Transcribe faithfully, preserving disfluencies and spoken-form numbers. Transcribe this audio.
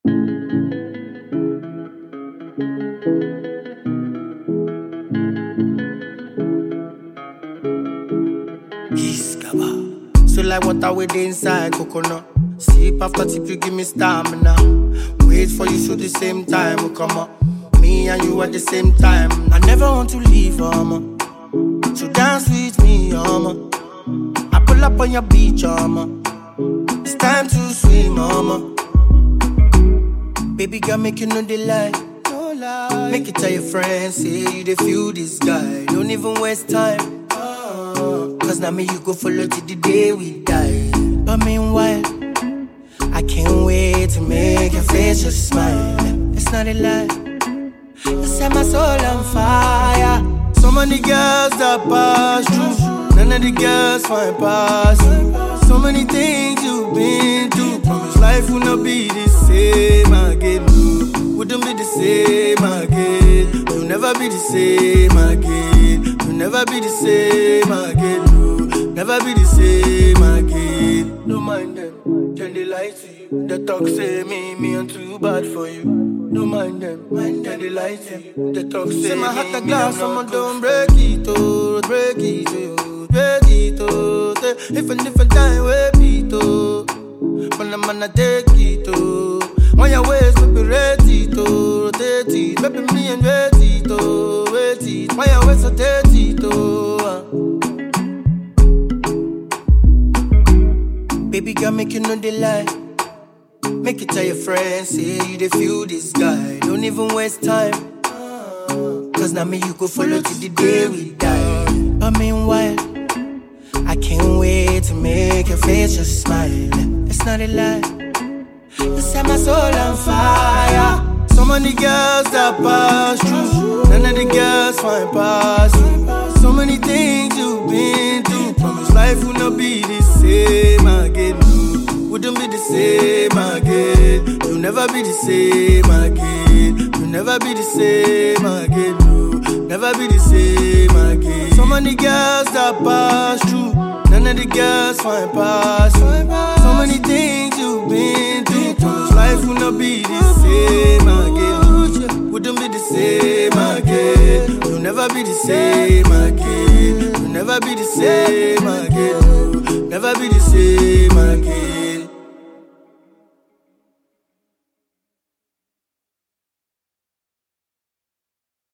So like water with the inside coconut. Sip after tip, you give me stamina. Wait for you so the same time will come up. Me and you at the same time. I never want to leave, mama. So dance with me, mama. I pull up on your beach, mama. It's time to swim, mama. Baby girl, make you know the lie. No lie. Make it tell your friends, say you dey feel this guy. Don't even waste time. Cause now me you go follow till the day we die. But meanwhile, I can't wait to make your face just smile. It's not a lie. You set my soul on fire. So many girls that pass through, none of the girls find past you. So many things you've been through. Promise life will not be the same again. Wouldn't be the same again. You'll never be the same again. You'll never be the same again. Never be the same again. Don't mind them, then they lie to you. They talk say me, me I'm too bad for you. Don't mind them, mind them, they lie to you. They talk say, say my heart a glass, someone don't break it, oh, break it, oh, break it, oh. If a different time, wait it, oh. When I'm gonna take it, oh. On your ways, baby, rate it, oh, rotate it. Baby, me and wait it, oh, wait it. On your ways, rotate it, oh. Baby girl, make you know the lie. Make it tell your friends, say you dey feel this guy. Don't even waste time. Cause now me you go follow till the day we die. But meanwhile, I can't wait to make your face just smile. It's not a lie. You set my soul on fire. So many girls that pass through, none of the girls find past you. So many things you've been through. Promise life will not be the same again. Wouldn't be the same again. You'll never be the same again. You'll never be the same again. No, never be the same again. So many girls that pass through, none of the girls find past you. So many things you've been through. Promise life will not be the same again. Wouldn't be the same again. You'll never be the same again. You'll never be the same again. Never be the same again.